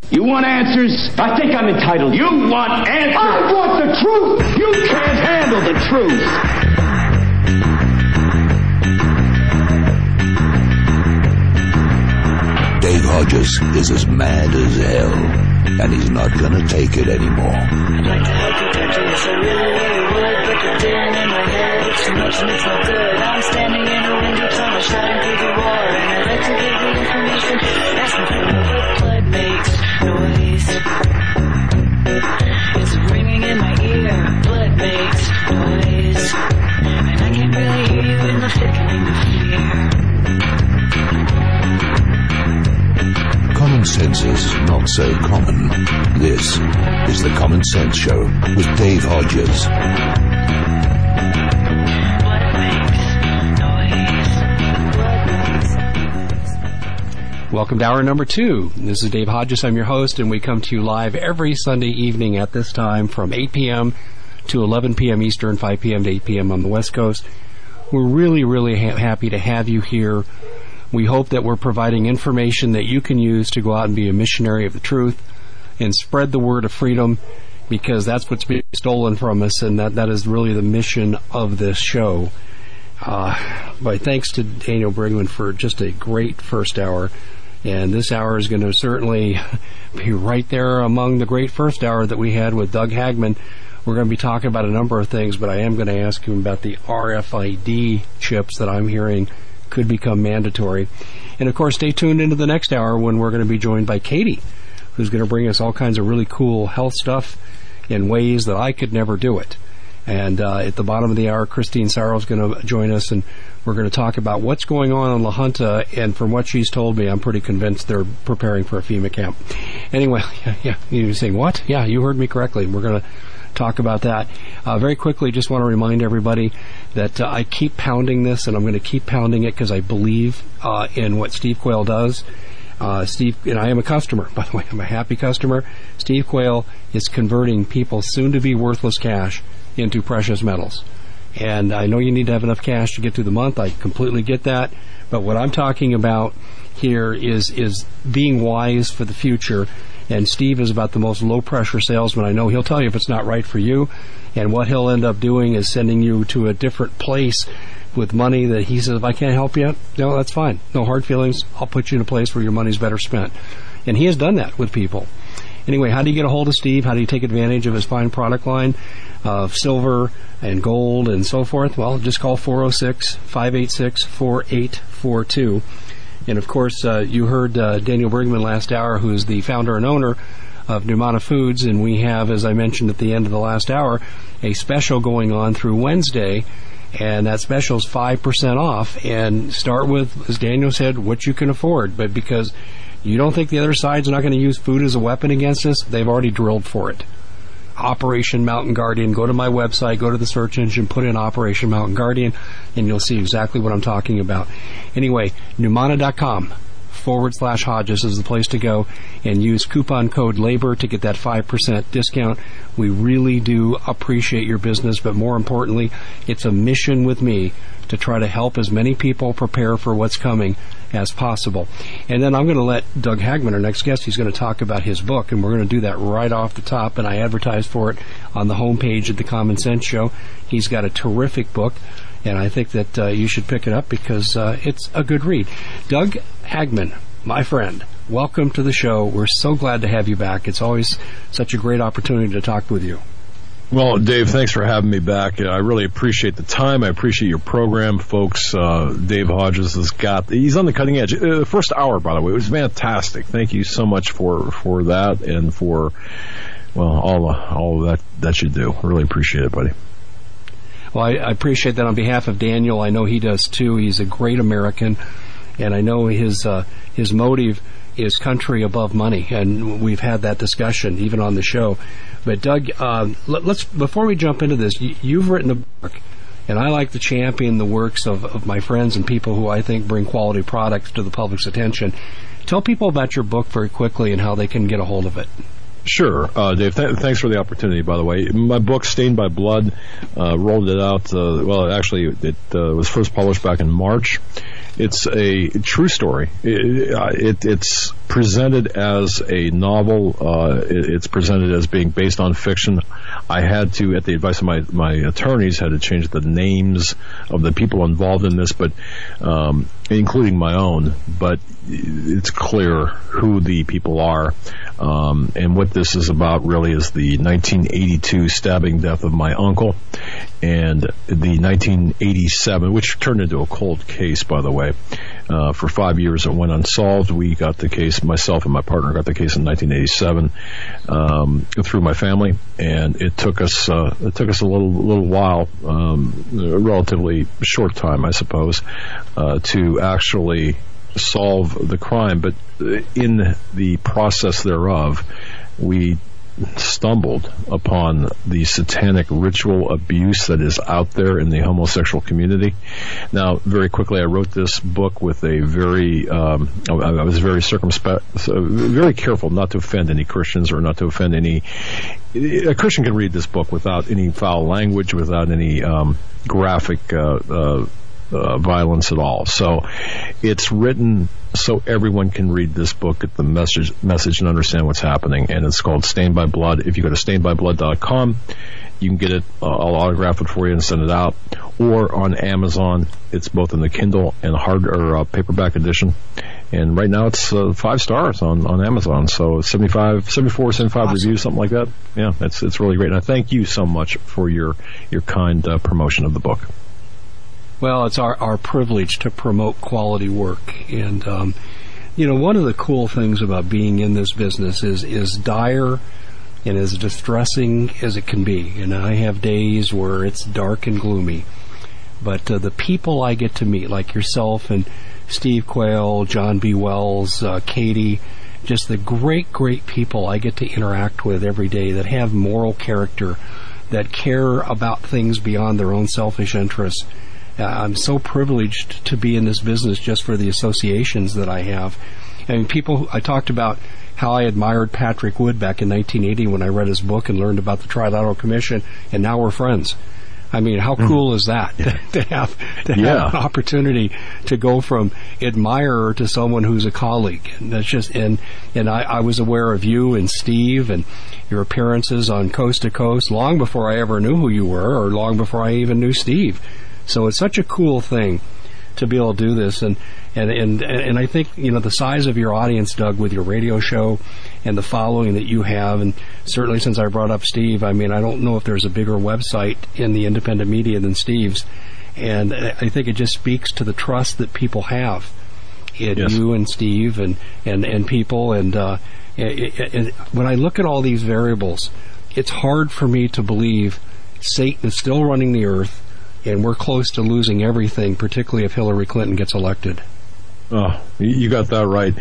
You want answers? I think I'm entitled. You want answers? I want the truth! You can't handle the truth! Dave Hodges is as mad as hell, and he's not gonna take it anymore. I'd like to help you get this, I really would, but the din in my head, it's too much and it's no good. I'm standing in a window tunnel, shouting through the war, and I'd like to give you information, asking for what blood makes noise. It's ringing in my ear, blood makes noise, and I can't really hear you in the thickening of fear. Common sense is not so common. This is the Common Sense Show with Dave Hodges. Welcome to hour number 2. This is Dave Hodges. I'm your host, and we come to you live every Sunday evening at this time from 8 p.m. to 11 p.m. Eastern, 5 p.m. to 8 p.m. on the West Coast. We're really happy to have you here. We hope that we're providing information that you can use to go out and be a missionary of the truth and spread the word of freedom, because that's what's being stolen from us, and that is really the mission of this show. But thanks to Daniel Brigman for just a great first hour, and this hour is going to certainly be right there among the great first hour that we had with Doug Hagman. We're going to be talking about a number of things, but I am going to ask him about the RFID chips that I'm hearing could become mandatory. And of course, stay tuned into the next hour when we're going to be joined by Katie, who's going to bring us all kinds of really cool health stuff in ways that I could never do it. And at the bottom of the hour, Christine Sorrow is going to join us, and we're going to talk about what's going on in La Junta. And from what she's told me, I'm pretty convinced they're preparing for a FEMA camp. Anyway, yeah, you're saying, what? Yeah, you heard me correctly. We're going to talk about that. Very quickly, just want to remind everybody that I keep pounding this, and I'm going to keep pounding it because I believe in what Steve Quayle does. Steve, and I am a customer, by the way. I'm a happy customer. Steve Quayle is converting people's soon-to-be worthless cash into precious metals. And I know you need to have enough cash to get through the month. I completely get that. But what I'm talking about here is being wise for the future. And Steve is about the most low-pressure salesman I know. He'll tell you if it's not right for you. And what he'll end up doing is sending you to a different place with money that he says, if I can't help you, no, that's fine. No hard feelings. I'll put you in a place where your money's better spent. And he has done that with people. Anyway, how do you get a hold of Steve? How do you take advantage of his fine product line of silver and gold and so forth? Well, just call 406-586-4842. And, of course, you heard Daniel Brigman last hour, who's the founder and owner of Numana Foods, and we have, as I mentioned at the end of the last hour, a special going on through Wednesday, and that special is 5% off. And start with, as Daniel said, what you can afford. But because you don't think the other side's not going to use food as a weapon against us, they've already drilled for it. Operation Mountain Guardian. Go to my website, go to the search engine, put in Operation Mountain Guardian, and you'll see exactly what I'm talking about. Anyway, Numana.com/Hodges is the place to go, and use coupon code LABOR to get that 5% discount. We really do appreciate your business, but more importantly, it's a mission with me to try to help as many people prepare for what's coming as possible. And then I'm going to let Doug Hagman, our next guest, he's going to talk about his book, and we're going to do that right off the top, and I advertise for it on the homepage at the Common Sense Show. He's got a terrific book, and I think that you should pick it up because it's a good read. Doug Hagman, my friend, welcome to the show. We're so glad to have you back. It's always such a great opportunity to talk with you. Well, Dave, thanks for having me back. I really appreciate the time. I appreciate your program, folks. Dave Hodges he's on the cutting edge. The first hour, by the way, it was fantastic. Thank you so much for that and for, well, all that you do. I really appreciate it, buddy. Well, I appreciate that on behalf of Daniel. I know he does too. He's a great American, and I know his motive is country above money, and we've had that discussion even on the show. But Doug, let's before we jump into this, you've written a book, and I like to champion the works of my friends and people who I think bring quality products to the public's attention. Tell people about your book very quickly and how they can get a hold of it. Sure, Dave. Thanks for the opportunity, by the way. My book, Stained by Blood, rolled it out. It was first published back in March. It's a true story. It's presented as a novel. It's presented as being based on fiction. I had to, at the advice of my attorneys, had to change the names of the people involved in this, but including my own. But it's clear who the people are, and what this is about. Really, is the 1982 stabbing death of my uncle, and the 1987, which turned into a cold case, by the way. For 5 years it went unsolved. We got the case, myself and my partner got the case in 1987 through my family, and it took us a little while, a relatively short time, I suppose, to actually solve the crime. But in the process thereof, we stumbled upon the satanic ritual abuse that is out there in the homosexual community. Now, very quickly, I wrote this book with a very, I was very circumspect, very careful not to offend any Christians or not to offend any. A Christian can read this book without any foul language, without any graphic violence at all. So it's written so everyone can read this book, get the message and understand what's happening. And it's called Stained by Blood. If you go to stainedbyblood.com, you can get it. I'll autograph it for you and send it out. Or on Amazon, it's both in the Kindle and hard or paperback edition. And right now it's 5 stars on Amazon. So 75 awesome. Reviews, something like that. Yeah, it's really great. And I thank you so much for your kind promotion of the book. Well, it's our privilege to promote quality work. And, one of the cool things about being in this business is dire and as distressing as it can be. And I have days where it's dark and gloomy. But the people I get to meet, like yourself and Steve Quayle, John B. Wells, Katie, just the great, great people I get to interact with every day that have moral character, that care about things beyond their own selfish interests. I'm so privileged to be in this business just for the associations that I have. I mean, I talked about how I admired Patrick Wood back in 1980 when I read his book and learned about the Trilateral Commission, and now we're friends. I mean, how cool is that to have an opportunity to go from admirer to someone who's a colleague? And that's just and I was aware of you and Steve and your appearances on Coast to Coast long before I ever knew who you were, or long before I even knew Steve. So it's such a cool thing to be able to do this, and I think the size of your audience, Doug, with your radio show and the following that you have, and certainly since I brought up Steve, I mean, I don't know if there's a bigger website in the independent media than Steve's, and I think it just speaks to the trust that people have in you and Steve and people, and when I look at all these variables, it's hard for me to believe Satan is still running the earth. And we're close to losing everything, particularly if Hillary Clinton gets elected. Oh, you got that right.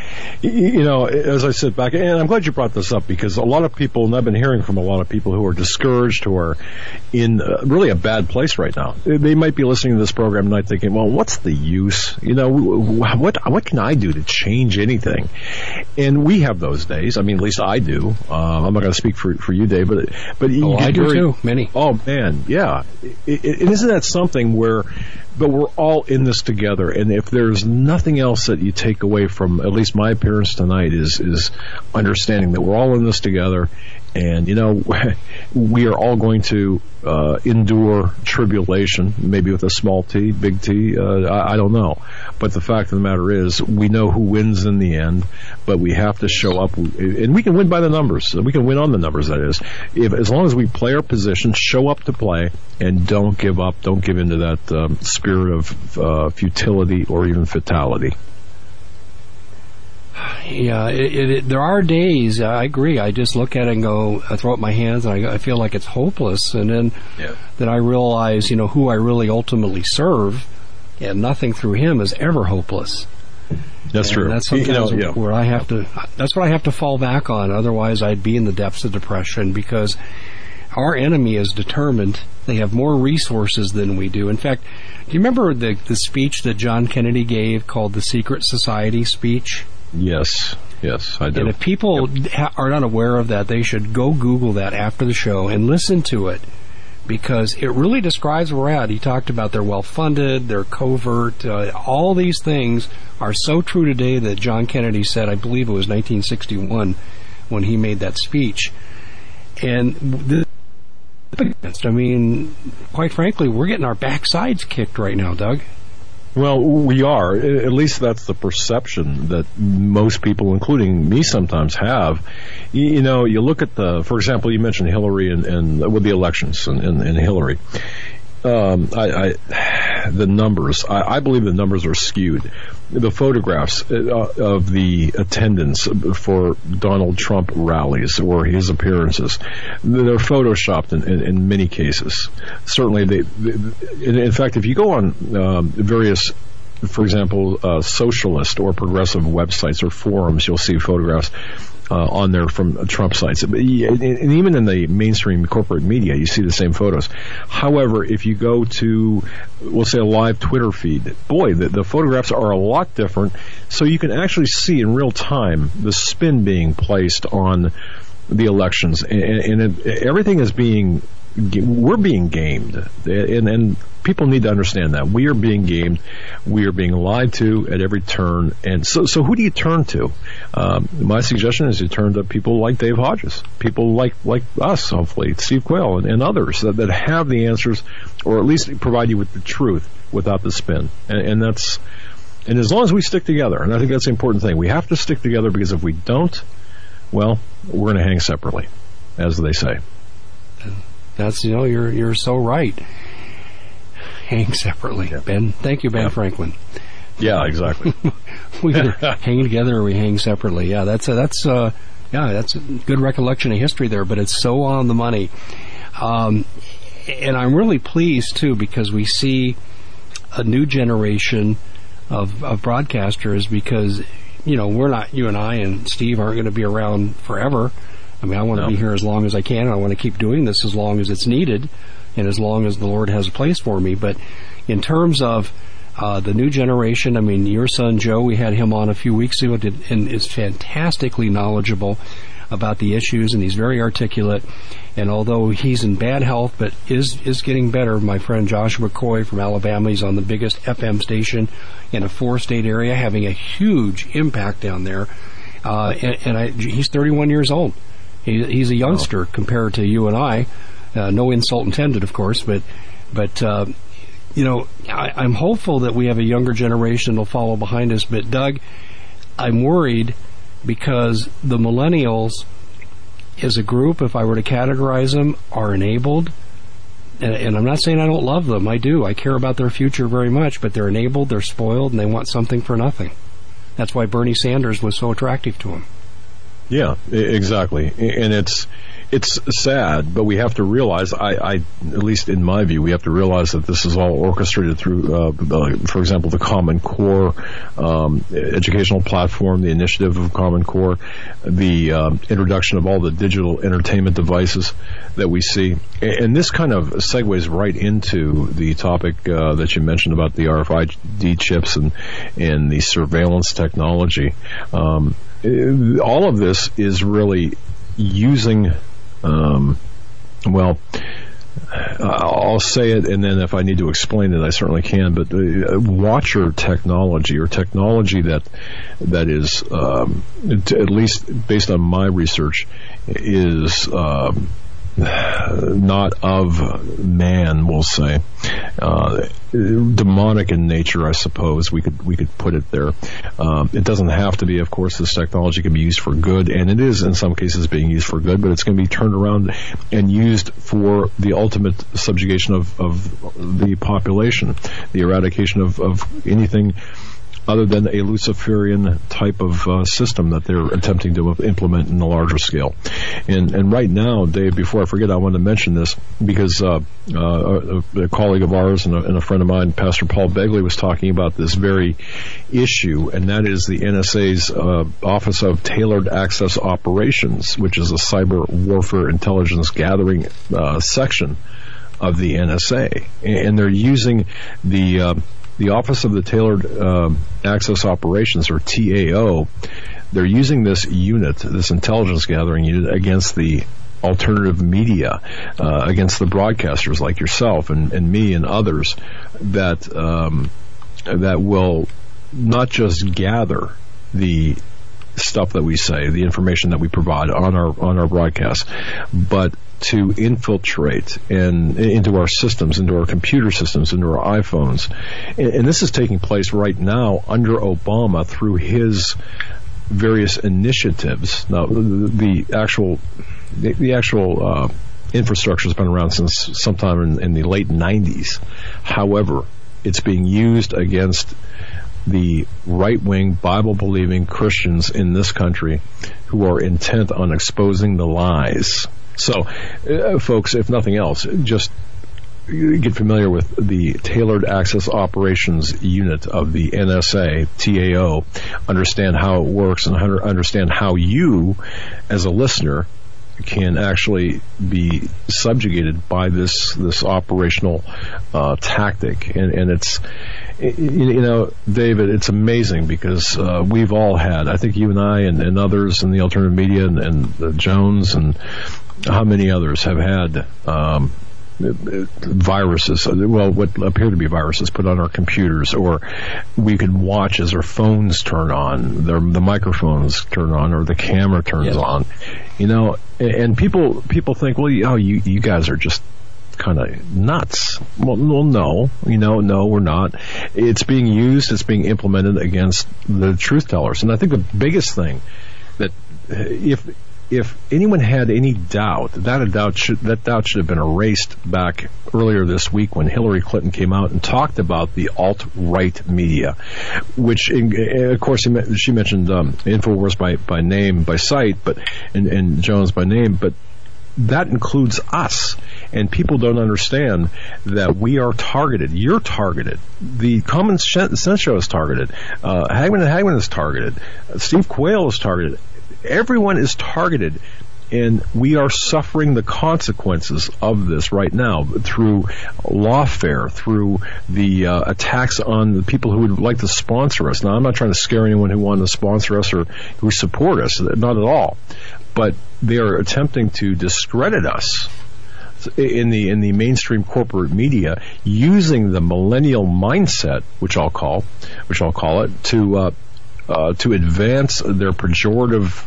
As I sit back, and I'm glad you brought this up, because a lot of people, and I've been hearing from a lot of people who are discouraged, who are in really a bad place right now. They might be listening to this program tonight thinking, well, what's the use? What can I do to change anything? And we have those days. I mean, at least I do. I'm not going to speak for you, Dave, but I do too. Many. Oh man, yeah. Isn't that something where? But we're all in this together, and if there's nothing else that you take away from at least my appearance tonight is understanding that we're all in this together, and we are all going to endure tribulation, maybe with a small t, big T, I don't know. But the fact of the matter is, we know who wins in the end, but we have to show up, and we can win by the numbers. We can win on the numbers, that is. As long as we play our position, show up to play, and don't give up, don't give into that spirit of futility or even fatality. Yeah, there are days, I agree, I just look at it and go, I throw up my hands and I feel like it's hopeless, and then I realize, who I really ultimately serve, and nothing through him is ever hopeless. That's true. That's sometimes where I have to, that's what I have to fall back on, otherwise I'd be in the depths of depression, because our enemy is determined. They have more resources than we do. In fact, do you remember the speech that John Kennedy gave called the Secret Society speech? Yes, I do. And if people are not aware of that, they should go Google that after the show and listen to it, because it really describes where we're at. He talked about they're well-funded, they're covert, all these things are so true today that John Kennedy said, I believe it was 1961, when he made that speech. And I mean, quite frankly, we're getting our backsides kicked right now, Doug. Well, we are. At least that's the perception that most people, including me, sometimes have. You know, you look at for example, you mentioned Hillary and with the elections and Hillary. The numbers, I believe the numbers are skewed. The photographs of the attendance for Donald Trump rallies or his appearances, they're photoshopped in many cases. Certainly, in fact, if you go on various, for example, socialist or progressive websites or forums, you'll see photographs on there from Trump sites. And even in the mainstream corporate media, you see the same photos. However, if you go to, we'll say, a live Twitter feed, boy, the photographs are a lot different. So you can actually see in real time the spin being placed on the elections. And everything is we're being gamed. And people need to understand that. We are being gamed. We are being lied to at every turn. And so who do you turn to? My suggestion is you turn to people like Dave Hodges, people like us, hopefully, Steve Quayle and others that have the answers, or at least provide you with the truth without the spin. And as long as we stick together, and I think that's the important thing, we have to stick together, because if we don't, well, we're going to hang separately, as they say. That's, you're so right. Hang separately. Yeah. Ben, thank you, Ben Franklin. Yeah, exactly. We either hang together or we hang separately. Yeah, that's a good recollection of history there, but it's so on the money. And I'm really pleased too, because we see a new generation of broadcasters, because you and I and Steve aren't going to be around forever. I mean, I want to be here as long as I can, and I want to keep doing this as long as it's needed and as long as the Lord has a place for me. But in terms of the new generation, I mean, your son Joe, we had him on a few weeks ago, and is fantastically knowledgeable about the issues, and he's very articulate. And although he's in bad health, but is getting better, my friend Joshua Coy from Alabama, he's on the biggest FM station in a 4-state area, having a huge impact down there. He's 31 years old. He's a youngster compared to you and I. No insult intended, of course, but I'm hopeful that we have a younger generation that'll follow behind us. But Doug, I'm worried, because the millennials, as a group, if I were to categorize them, are enabled. And I'm not saying I don't love them. I do. I care about their future very much, but they're enabled, they're spoiled, and they want something for nothing. That's why Bernie Sanders was so attractive to them. Yeah, exactly. And it's sad, but we have to realize, at least in my view, we have to realize that this is all orchestrated through, for example, the Common Core educational platform, the initiative of Common Core, the introduction of all the digital entertainment devices that we see. And this kind of segues right into the topic that you mentioned about the RFID chips and the surveillance technology. All of this is really using, I'll say it, and then if I need to explain it, I certainly can, but watcher technology, or technology that is, at least based on my research, is not of man, we'll say, demonic in nature, I suppose we could put it there. It doesn't have to be, of course. This technology can be used for good, and it is in some cases being used for good, but it's going to be turned around and used for the ultimate subjugation of the population, the eradication of anything other than a Luciferian type of system that they're attempting to implement in a larger scale. And right now, Dave, before I forget, I want to mention this, because a colleague of ours and a friend of mine, Pastor Paul Begley, was talking about this very issue, and that is the NSA's Office of Tailored Access Operations, which is a cyber warfare intelligence gathering section of the NSA. And they're using the Office of the Tailored Access Operations, or TAO, they're using this unit, this intelligence gathering unit, against the alternative media, against the broadcasters like yourself and me and others that will not just gather the stuff that we say, the information that we provide on our broadcast, but to infiltrate into our systems, into our computer systems, into our iPhones. And this is taking place right now under Obama through his various initiatives. Now, the actual infrastructure has been around since sometime in the late 90s. However, it's being used against the right-wing, Bible-believing Christians in this country who are intent on exposing the lies. So, folks, if nothing else, just get familiar with the Tailored Access Operations Unit of the NSA, TAO, understand how it works, and understand how you, as a listener, can actually be subjugated by this operational tactic. And it's, David, it's amazing because we've all had, I think you and I and others in the alternative media and Jones and how many others have had viruses, well, what appear to be viruses put on our computers, or we could watch as our phones turn on, the microphones turn on, or the camera turns on, and people think, well, you guys are just kind of nuts. Well, no, no, we're not. It's being used, it's being implemented against the truth tellers. And I think the biggest thing that if anyone had any doubt, that doubt should have been erased back earlier this week when Hillary Clinton came out and talked about the alt-right media, which, of course, she mentioned InfoWars by name, by site, and Jones by name, but that includes us. And people don't understand that we are targeted. You're targeted. The Common Sense Show is targeted. Hagman and Hagman is targeted. Steve Quayle is targeted. Everyone is targeted, and we are suffering the consequences of this right now through lawfare, through the attacks on the people who would like to sponsor us. Now, I'm not trying to scare anyone who wanted to sponsor us or who support us, not at all. But they are attempting to discredit us in the mainstream corporate media using the millennial mindset, which I'll call it, to advance their pejorative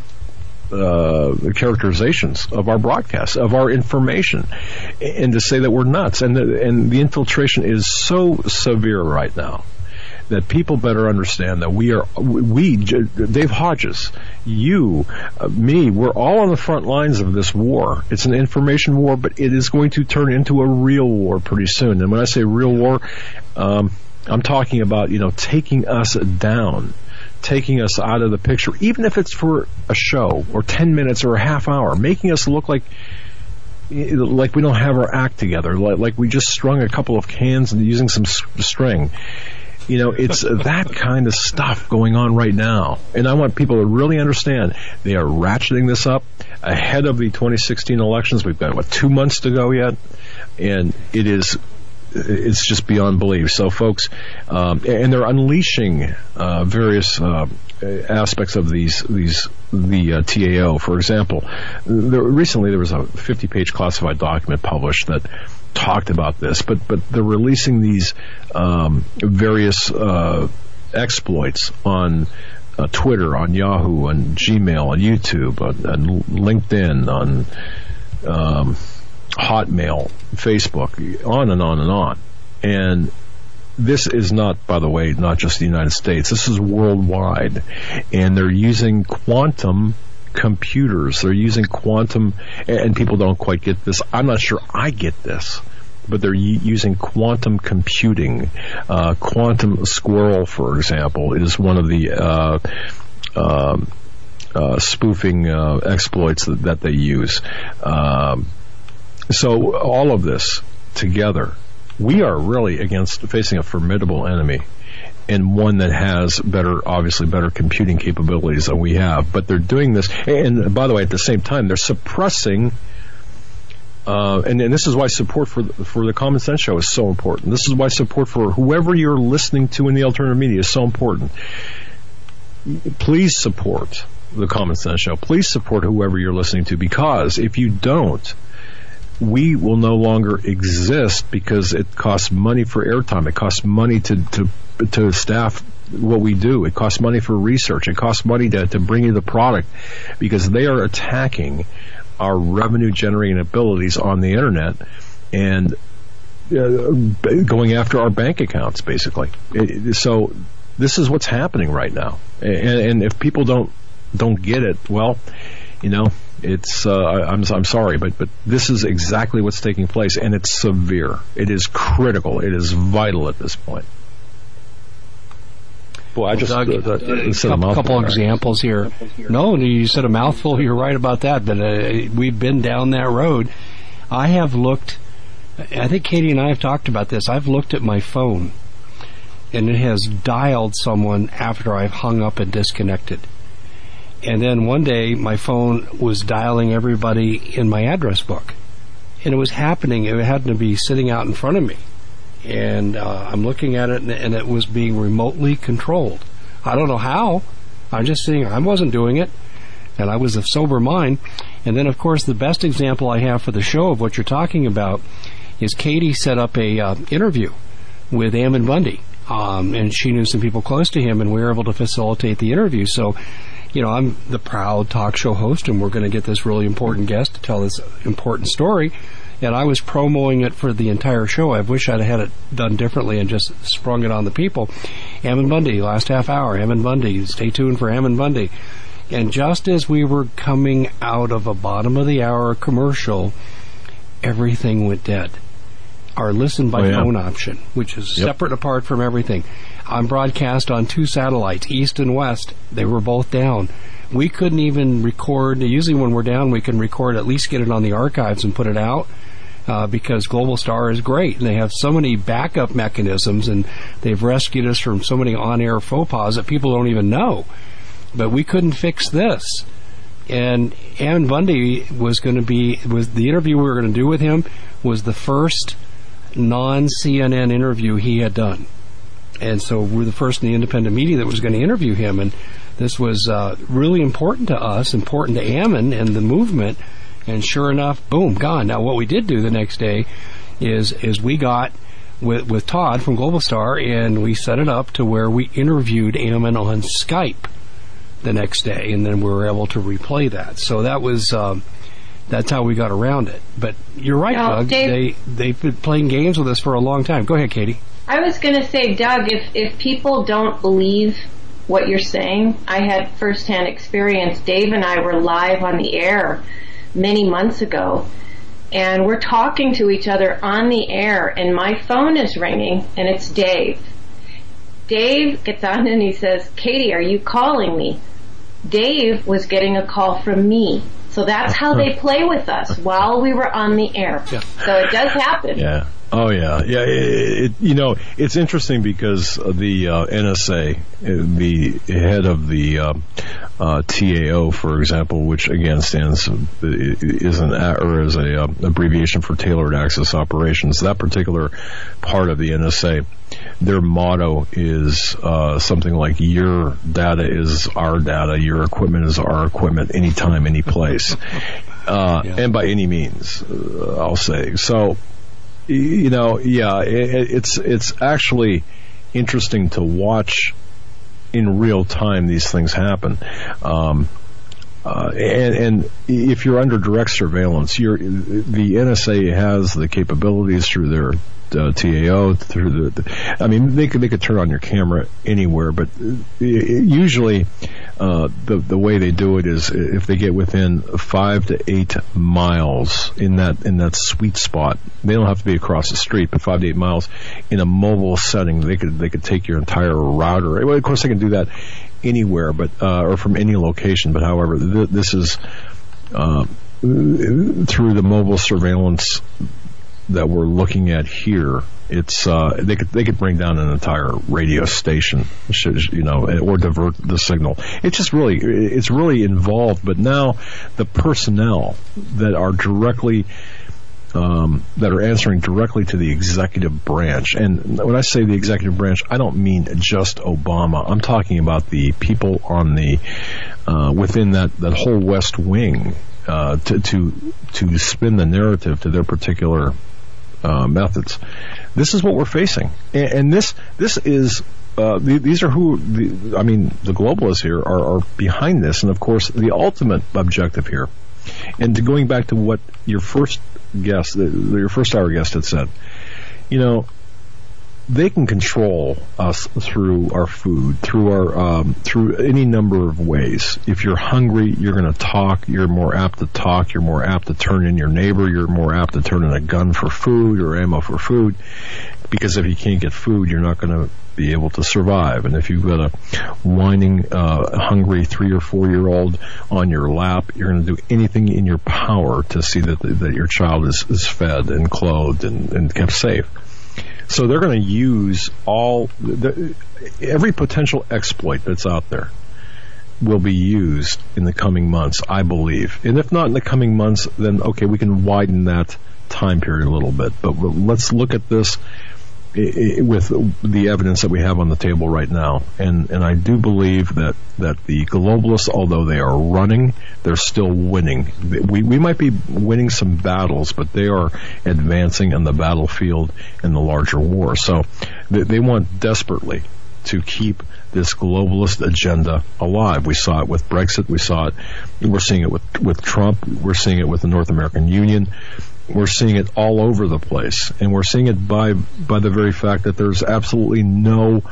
characterizations of our broadcasts, of our information, and to say that we're nuts. And the infiltration is so severe right now that people better understand that we, Dave Hodges, you, me, we're all on the front lines of this war. It's an information war, but it is going to turn into a real war pretty soon. And when I say real war, I'm talking about, taking us down, taking us out of the picture, even if it's for a show or 10 minutes or a half hour, making us look like we don't have our act together, like we just strung a couple of cans and using some string. It's that kind of stuff going on right now. And I want people to really understand they are ratcheting this up ahead of the 2016 elections. We've got, 2 months to go yet? And it's just beyond belief. So, folks, and they're unleashing various aspects of the TAO. For example, recently there was a 50-page classified document published that talked about this, but they're releasing these various exploits on Twitter, on Yahoo, on Gmail, on YouTube, on LinkedIn, on Hotmail, Facebook, on and on and on. And this is not, by the way, not just the United States. This is worldwide. And they're using quantum computers. They're using quantum, and people don't quite get this. I'm not sure I get this, but they're using quantum computing. Quantum Squirrel, for example, is one of the spoofing exploits that they use. So all of this together, we are really facing a formidable enemy, and one that has obviously better computing capabilities than we have. But they're doing this, and by the way, at the same time, they're suppressing, and this is why support for the Common Sense Show is so important. This is why support for whoever you're listening to in the alternative media is so important. please support the Common Sense Show. Please support whoever you're listening to, because if you don't, we will no longer exist, because it costs money for airtime. It costs money to staff what we do. It costs money for research. It costs money to bring you the product, because they are attacking our revenue generating abilities on the internet and going after our bank accounts, basically. So this is what's happening right now. And if people don't get it, well, it's I'm sorry, but this is exactly what's taking place, and it's severe. It is critical. It is vital at this point. Boy, I just Doug, a couple examples here. No, you said a mouthful. You're right about that, but we've been down that road. I have looked, I think Katie and I have talked about this. I've looked at my phone, and it has dialed someone after I've hung up and disconnected. And then one day, my phone was dialing everybody in my address book. And it was happening. It happened to be sitting out in front of me. And I'm looking at it, and it was being remotely controlled. I don't know how. I'm just saying I wasn't doing it, and I was of sober mind. And then, of course, the best example I have for the show of what you're talking about is Katie set up a interview with Ammon Bundy, and she knew some people close to him, and we were able to facilitate the interview. So, I'm the proud talk show host, and we're going to get this really important guest to tell this important story. And I was promoting it for the entire show. I wish I'd had it done differently and just sprung it on the people. Ammon Bundy, last half hour. Ammon Bundy, stay tuned for Ammon Bundy. And just as we were coming out of a bottom of the hour commercial, everything went dead. Our listen by phone option, which is separate apart from everything. I'm broadcast on 2 satellites, east and west. They were both down. We couldn't even record. Usually when we're down, we can record, at least get it on the archives and put it out. Because Global Star is great, and they have so many backup mechanisms, and they've rescued us from so many on-air faux pas that people don't even know. But we couldn't fix this. And Ammon Bundy was the interview we were going to do with him was the first non-CNN interview he had done. And so we're the first in the independent media that was going to interview him, and this was really important to us, important to Ammon and the movement. And sure enough, boom, gone. Now, what we did do the next day is we got with Todd from Global Star, and we set it up to where we interviewed Ammon on Skype the next day, and then we were able to replay that. So that was that's how we got around it. But you're right, Doug. They've been playing games with us for a long time. Go ahead, Katie. I was going to say, Doug, if people don't believe what you're saying, I had firsthand experience. Dave and I were live on the air many months ago, and we're talking to each other on the air, and my phone is ringing, and it's Dave. Dave gets on and he says, Katie, are you calling me? Dave was getting a call from me. So that's how they play with us while we were on the air. Yeah. So it does happen. Yeah. Oh, yeah. Yeah. It's interesting because the NSA, the head of the TAO, for example, which again is a abbreviation for Tailored Access Operations. That particular part of the NSA, their motto is something like "Your data is our data, your equipment is our equipment, anytime, any place," and by any means, I'll say so. It's actually interesting to watch in real time these things happen. And if you're under direct surveillance, the NSA has the capabilities through their TAO, they could turn on your camera anywhere, but usually the way they do it is if they get within 5 to 8 miles in that sweet spot. They don't have to be across the street, but 5 to 8 miles in a mobile setting, they could take your entire router. Well, of course, they can do that anywhere, but or from any location. But however, this is through the mobile surveillance that we're looking at here. It's they could bring down an entire radio station, or divert the signal. It's really involved. But now the personnel that are directly that are answering directly to the executive branch. And when I say the executive branch, I don't mean just Obama. I'm talking about the people on the within that whole West Wing to spin the narrative to their particular methods. This is what we're facing, and this is. These are the globalists here are behind this, and of course the ultimate objective here. And going back to what your first guest, your first hour guest had said, they can control us through our food, through any number of ways. If you're hungry, you're going to talk. You're more apt to talk. You're more apt to turn in your neighbor. You're more apt to turn in a gun for food or ammo for food. Because if you can't get food, you're not going to be able to survive. And if you've got a whining, hungry 3 or 4 year old on your lap, you're going to do anything in your power to see that your child is fed and clothed and kept safe. So they're going to use every potential exploit that's out there will be used in the coming months, I believe. And if not in the coming months, then okay, we can widen that time period a little bit. But let's look at this with the evidence that we have on the table right now. And I do believe that the globalists, although they are running, they're still winning. We might be winning some battles, but they are advancing on the battlefield in the larger war. So they want desperately to keep this globalist agenda alive. We saw it with Brexit. We're seeing it with Trump. We're seeing it with the North American Union. We're seeing it all over the place, and we're seeing it by the very fact that there's absolutely no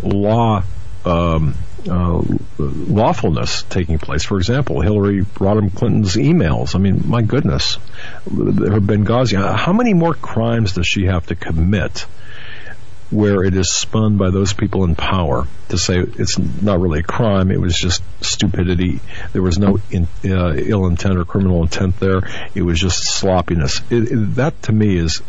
lawfulness taking place. For example, Hillary Rodham Clinton's emails. I mean, my goodness, her Benghazi. How many more crimes does she have to commit where it is spun by those people in power to say it's not really a crime, it was just stupidity, there was no ill intent or criminal intent there, it was just sloppiness. That to me is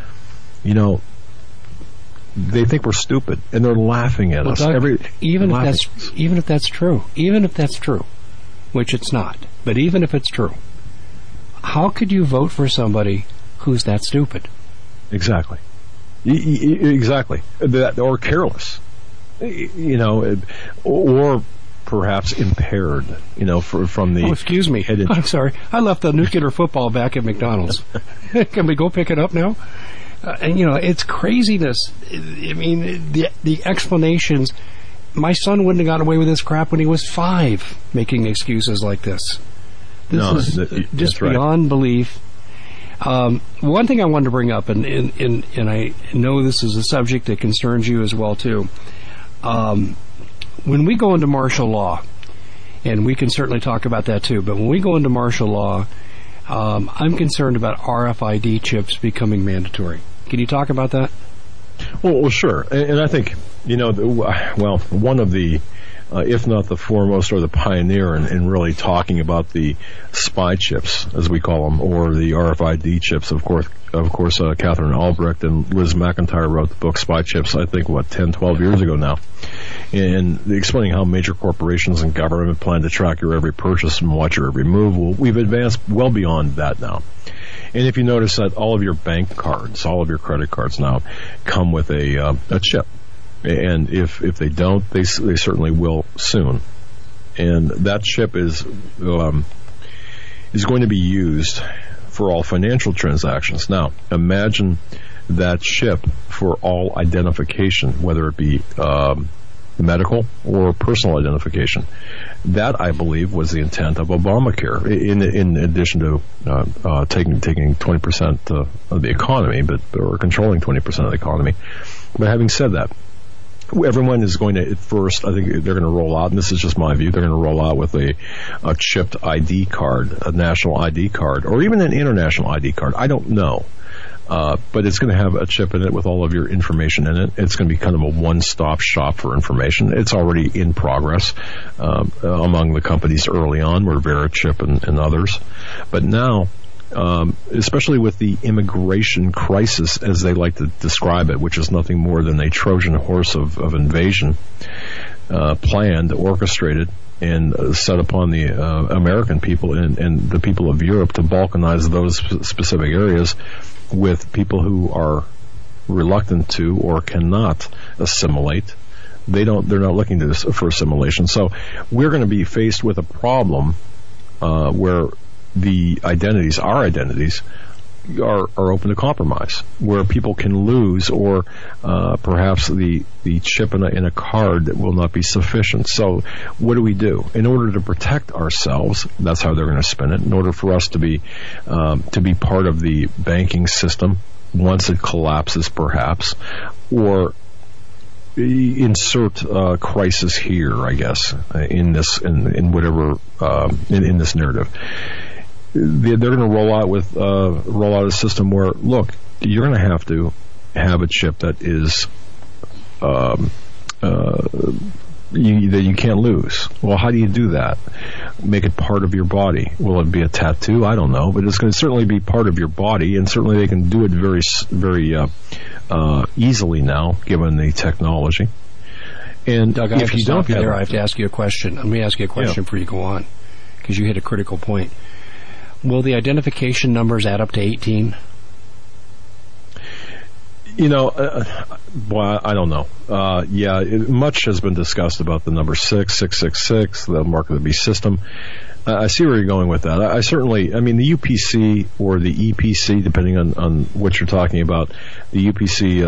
they think we're stupid, and they're laughing at us. Doug, even if that's true, which it's not, but even if it's true, how could you vote for somebody who's that stupid? Exactly. Exactly. Or careless, or perhaps impaired, from the... Oh, excuse me. I'm sorry. I left the nuclear football back at McDonald's. Can we go pick it up now? And, it's craziness. I mean, the explanations... My son wouldn't have gotten away with this crap when he was 5, making excuses like this. This is just beyond belief. One thing I wanted to bring up, and I know this is a subject that concerns you as well too. When we go into martial law, and we can certainly talk about that too, but when we go into martial law, I'm concerned about RFID chips becoming mandatory. Can you talk about that? Well, sure. And I think, one of the, if not the foremost or the pioneer in really talking about the spy chips, as we call them, or the RFID chips, of course, Catherine Albrecht and Liz McIntyre wrote the book Spy Chips, I think, 10, 12 years ago now, and explaining how major corporations and government plan to track your every purchase and watch your every move. Well, we've advanced well beyond that now. And if you notice that all of your bank cards, all of your credit cards now come with a chip. And if they don't, they certainly will soon. And that chip is going to be used for all financial transactions. Now, imagine that chip for all identification, whether it be medical or personal identification. That, I believe, was the intent of Obamacare, in addition to taking 20% of the economy, or controlling 20% of the economy. But having said that, everyone is going to, at first, I think they're going to roll out, and this is just my view, they're going to roll out with a chipped ID card, a national ID card, or even an international ID card. I don't know. But it's going to have a chip in it with all of your information in it. It's going to be kind of a one-stop shop for information. It's already in progress among the companies early on, were Verichip and others. But now, especially with the immigration crisis, as they like to describe it, which is nothing more than a Trojan horse of invasion, planned, orchestrated, set upon the American people and the people of Europe to balkanize those specific areas with people who are reluctant to or cannot assimilate. They're not looking for assimilation. So we're going to be faced with a problem where the identities, our identities, are open to compromise, where people can lose, or perhaps the chip in a card that will not be sufficient. So what do? In order to protect ourselves, that's how they're going to spin it. In order for us to be part of the banking system once it collapses, perhaps, or insert crisis here, I guess, in this narrative. They're going to roll out a system where, look, you're going to have a chip that is that you can't lose. Well, how do you do that? Make it part of your body. Will it be a tattoo? I don't know, but it's going to certainly be part of your body, and certainly they can do it very, very easily now, given the technology. And Doug, if you don't have I have to ask you a question. Let me ask you a question before you go on, because you hit a critical point. Will the identification numbers add up to 18? Well, I don't know. Much has been discussed about the number 666, the mark of the beast system. I see where you're going with that. I mean, the UPC or the EPC, depending on what you're talking about, the UPC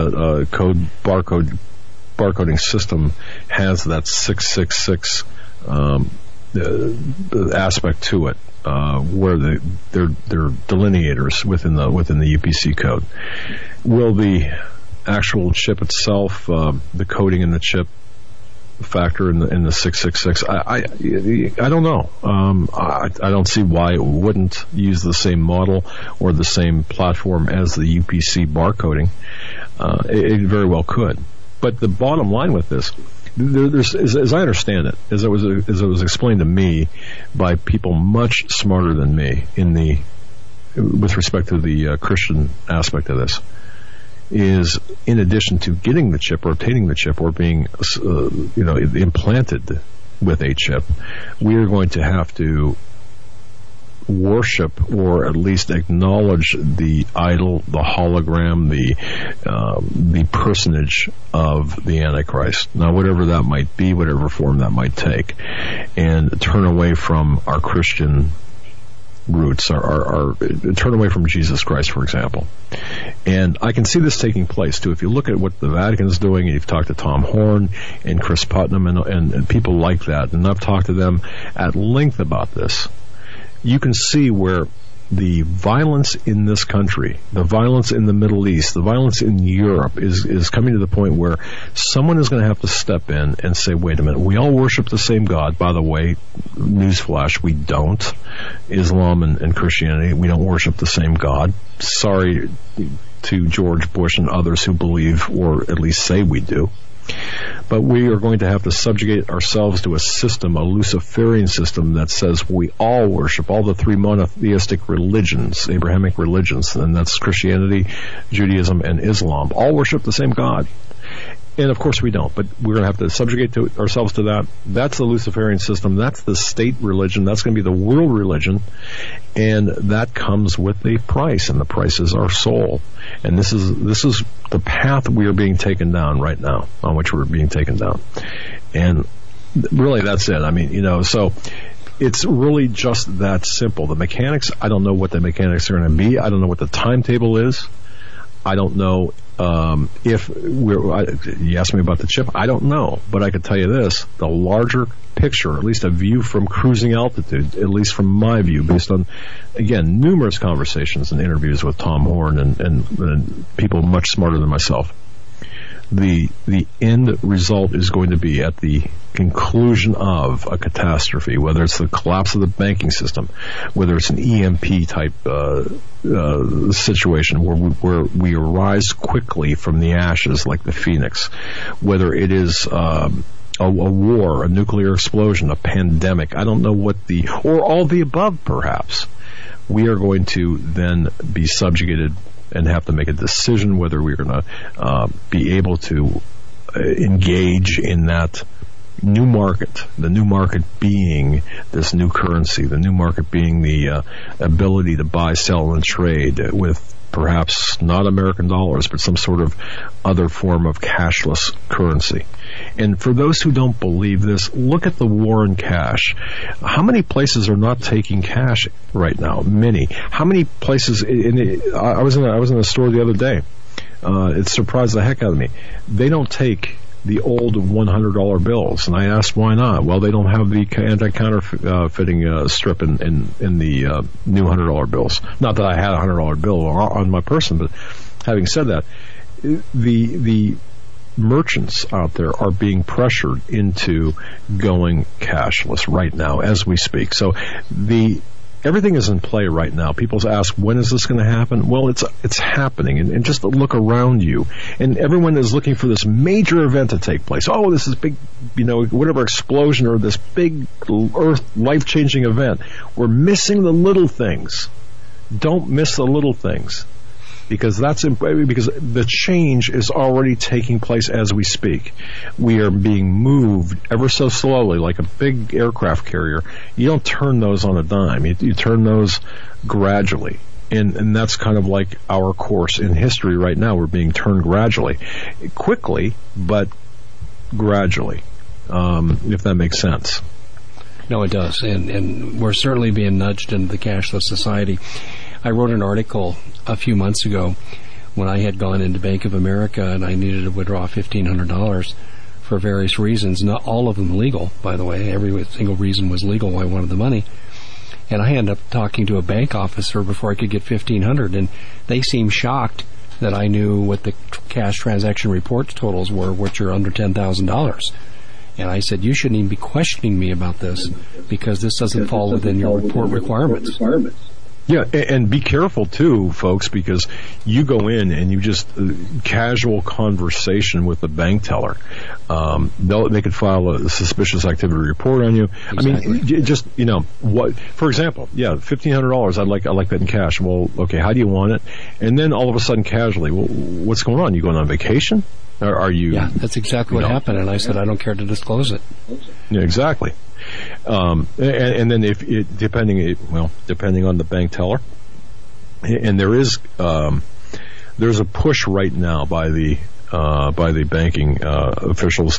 barcoding system has that 666 aspect to it, where they're delineators within the UPC code. Will the actual chip itself, the coding in the chip, factor in the 666? I don't know. I don't see why it wouldn't use the same model or the same platform as the UPC barcoding. It very well could. But the bottom line with this, as I understand it, as it was explained to me by people much smarter than me with respect to the Christian aspect of this, is in addition to getting the chip or obtaining the chip or being implanted with a chip, we are going to have to worship or at least acknowledge the idol, the hologram, the personage of the Antichrist. Now, whatever that might be, whatever form that might take, and turn away from our Christian roots, turn away from Jesus Christ, for example. And I can see this taking place too. If you look at what the Vatican is doing, and you've talked to Tom Horn and Chris Putnam and people like that, and I've talked to them at length about this, you can see where the violence in this country, the violence in the Middle East, the violence in Europe is coming to the point where someone is going to have to step in and say, wait a minute, we all worship the same God. By the way, newsflash, we don't. Islam and Christianity, we don't worship the same God. Sorry to George Bush and others who believe, or at least say we do. But we are going to have to subjugate ourselves to a system, a Luciferian system, that says we all worship, all the three monotheistic religions, Abrahamic religions, and that's Christianity, Judaism, and Islam, all worship the same God. And of course we don't, but we're going to have to subjugate ourselves to that. That's the Luciferian system. That's the state religion. That's going to be the world religion. And that comes with a price, and the price is our soul. And this is the path we are being taken down right now, on which we're being taken down. And really, that's it. I mean, so it's really just that simple. The mechanics, I don't know what the mechanics are going to be. I don't know what the timetable is. I don't know if you asked me about the chip. I don't know, but I could tell you this: the larger picture, at least a view from cruising altitude, at least from my view, based on, again, numerous conversations and interviews with Tom Horn and people much smarter than myself. The end result is going to be at the conclusion of a catastrophe, whether it's the collapse of the banking system, whether it's an EMP type situation where we arise quickly from the ashes like the phoenix, whether it is a war, a nuclear explosion, a pandemic. I don't know or all the above, perhaps. We are going to then be subjugated and have to make a decision whether we're going to be able to engage in that new market, the new market being this new currency, the new market being the ability to buy, sell, and trade with perhaps not American dollars, but some sort of other form of cashless currency. And for those who don't believe this, look at the war on cash. How many places are not taking cash right now? Many. How many places? I was in a store the other day. It surprised the heck out of me. They don't take the old $100 bills, and I asked why not. Well, they don't have the anti-counterfeiting strip in the new $100 bills. Not that I had a $100 bill on my person, but having said that, the merchants out there are being pressured into going cashless right now as we speak. So everything is in play right now. People ask, when is this going to happen? Well, it's happening. And just look around you. And everyone is looking for this major event to take place. Oh, this is big, whatever explosion or this big earth life-changing event. We're missing the little things. Don't miss the little things. Because the change is already taking place as we speak. We are being moved ever so slowly, like a big aircraft carrier. You don't turn those on a dime. You turn those gradually. And that's kind of like our course in history right now. We're being turned gradually. Quickly, but gradually, if that makes sense. No, it does. And we're certainly being nudged into the cashless society. I wrote an article a few months ago when I had gone into Bank of America and I needed to withdraw $1,500 for various reasons, not all of them legal, by the way. Every single reason was legal why I wanted the money. And I ended up talking to a bank officer before I could get $1,500, and they seemed shocked that I knew what the cash transaction reports totals were, which are under $10,000. And I said, you shouldn't even be questioning me about this because this doesn't fall within your report requirements. Yeah, and be careful too, folks, because you go in and you just casual conversation with the bank teller. They could file a suspicious activity report on you. Exactly. I mean, just what? For example, $1,500. I'd like that in cash. Well, okay, how do you want it? And then all of a sudden, casually, well, what's going on? You going on vacation? Or are you? Yeah, that's exactly what happened. And I said, I don't care to disclose it. Yeah, exactly. And then depending on the bank teller, and there's a push right now by the banking officials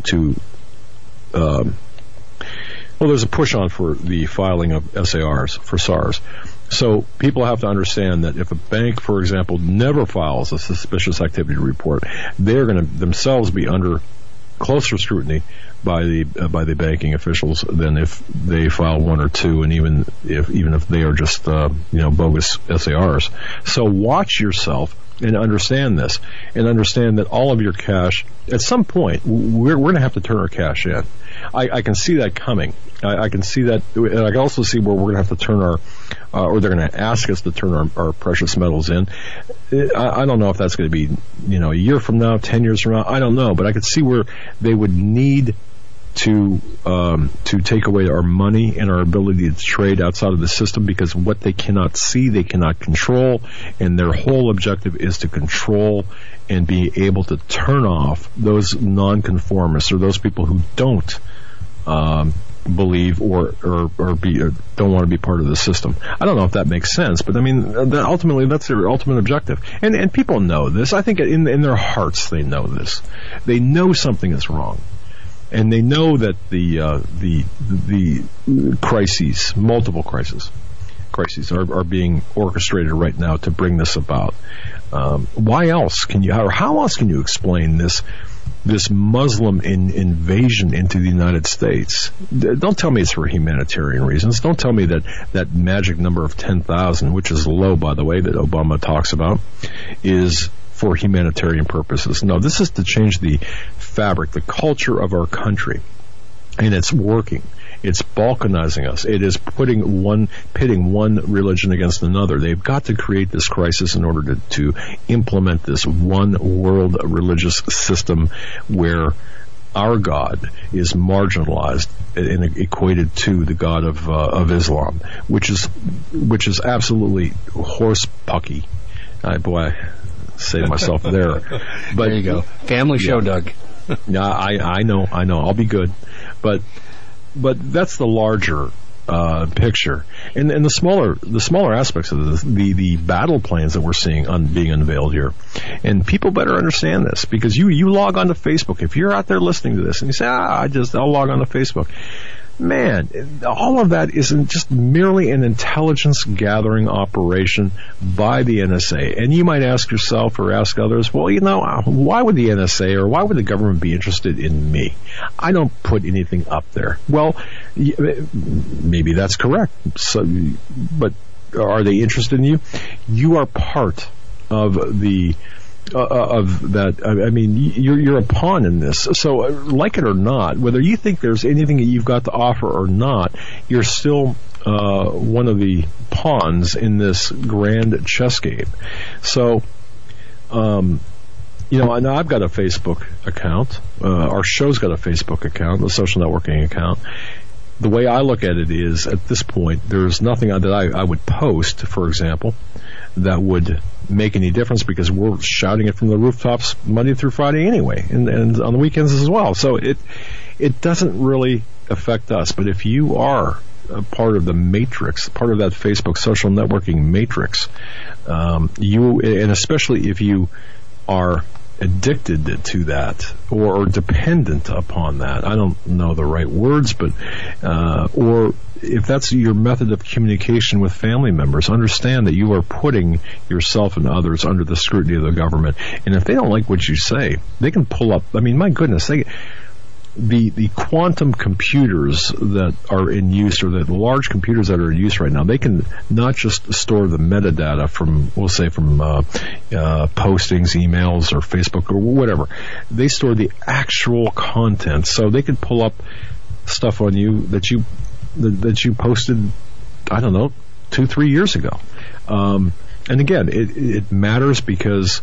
there's a push on for the filing of SARs for SARs. So people have to understand that if a bank, for example, never files a suspicious activity report, they're going to themselves be under closer scrutiny by the banking officials than if they file one or two, and even if they are just bogus SARs. So watch yourself and understand this, and understand that all of your cash, at some point, we're going to have to turn our cash in. I can see that coming. I can see that, and I can also see where we're going to have to turn or they're going to ask us to turn our precious metals in. I don't know if that's going to be, a year from now, 10 years from now. I don't know, but I could see where they would need to take away our money and our ability to trade outside of the system, because what they cannot see, they cannot control, and their whole objective is to control and be able to turn off those nonconformists or those people who don't believe or don't want to be part of the system. I don't know if that makes sense, but I mean, ultimately that's their ultimate objective. And people know this. I think in their hearts they know this. They know something is wrong. And they know that the crises, multiple crises are being orchestrated right now to bring this about. Why else can you, or how else can you explain this Muslim invasion into the United States? Don't tell me it's for humanitarian reasons. Don't tell me that magic number of 10,000, which is low, by the way, that Obama talks about, is for humanitarian purposes. No, this is to change the fabric, the culture of our country. And it's working. It's balkanizing us. It is pitting one religion against another. They've got to create this crisis in order to implement this one world religious system where our God is marginalized and equated to the God of Islam, which is absolutely horse-pucky. Boy, I saved myself there. But there you go. Family show, Doug. Yeah, I know. I'll be good, but that's the larger picture, and the smaller aspects of this, the battle plans that we're seeing being unveiled here, and people better understand this, because you log on to Facebook. If you're out there listening to this and you say, I'll log on to Facebook. Man, all of that isn't just merely an intelligence gathering operation by the NSA. And you might ask yourself or ask others, well, why would the NSA or why would the government be interested in me? I don't put anything up there. Well, maybe that's correct. But are they interested in you? You are part of that. I mean, you're a pawn in this. So, like it or not, whether you think there's anything that you've got to offer or not, you're still one of the pawns in this grand chess game. So, now I've got a Facebook account. Our show's got a Facebook account, a social networking account. The way I look at it is, at this point, there's nothing that I would post, for example, that would make any difference, because we're shouting it from the rooftops Monday through Friday anyway, and on the weekends as well. So it doesn't really affect us. But if you are a part of the matrix, part of that Facebook social networking matrix, and especially if you are addicted to that or dependent upon that, I don't know the right words, but or if that's your method of communication with family members, understand that you are putting yourself and others under the scrutiny of the government. And if they don't like what you say, they can pull up, I mean, my goodness, the quantum computers that are in use, or the large computers that are in use right now, they can not just store the metadata from postings, emails, or Facebook, or whatever. They store the actual content. So they can pull up stuff on you that you posted, I don't know, 2-3 years ago. And again, it matters because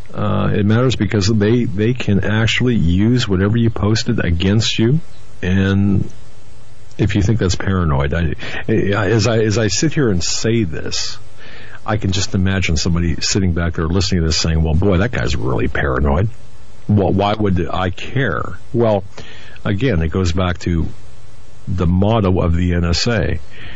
they can actually use whatever you posted against you. And if you think that's paranoid, as I sit here and say this, I can just imagine somebody sitting back there listening to this saying, well, boy, that guy's really paranoid. Well, why would I care? Well, again, it goes back to the motto of the NSA,